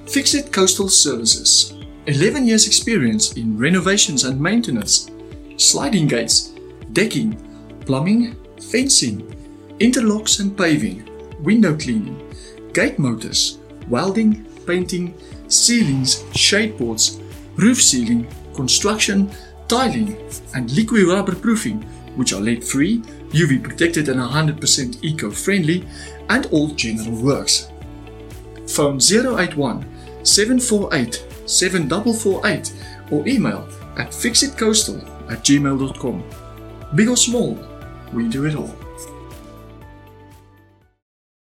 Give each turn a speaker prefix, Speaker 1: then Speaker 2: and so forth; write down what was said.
Speaker 1: Fixit Coastal Services. 11 years experience in renovations and maintenance, sliding gates, decking, plumbing, fencing, interlocks and paving, window cleaning, gate motors, welding, painting, ceilings, shade boards, roof sealing, construction, tiling, and liquid rubber proofing, which are lead free, UV protected and 100% eco-friendly, and all general works. Phone 081 748 7448 or email at fixitcoastal@gmail.com. Big or small, we do it all.